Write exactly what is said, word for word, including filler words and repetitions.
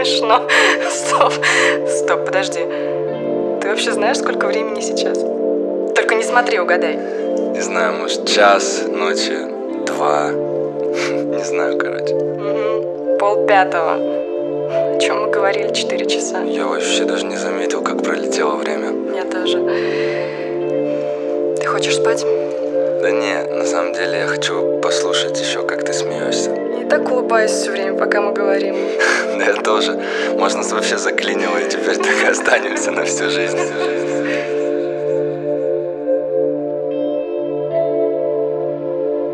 смешно. Стоп, стоп, подожди. Ты вообще знаешь, сколько времени сейчас? Только не смотри, угадай. Не знаю, может, час ночи, два. Не знаю, короче. Угу. Пол пятого. О чем мы говорили четыре часа? Я вообще даже не заметил, как пролетело время. Я тоже. Ты хочешь спать? Да не, на самом деле я хочу послушать еще, как ты смеешься. Я так улыбаюсь все время, пока мы говорим. Да я тоже. Можно вообще заклинило, и теперь так и останемся на всю жизнь. Всю жизнь.